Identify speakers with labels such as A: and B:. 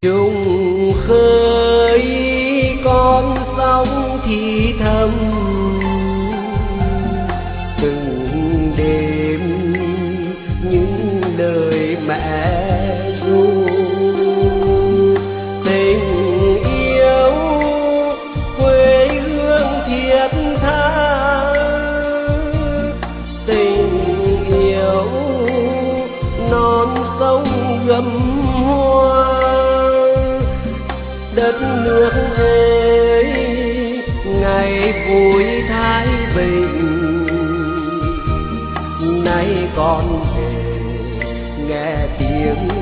A: Trùng khơi con sóng thì thầm, từng đêm những lời mẹ ru. Tình yêu quê hương thiết tha, tình yêu non sông gấm hoa. Đất nước ơi ngày vui thái bình, nay con về nghe tiếng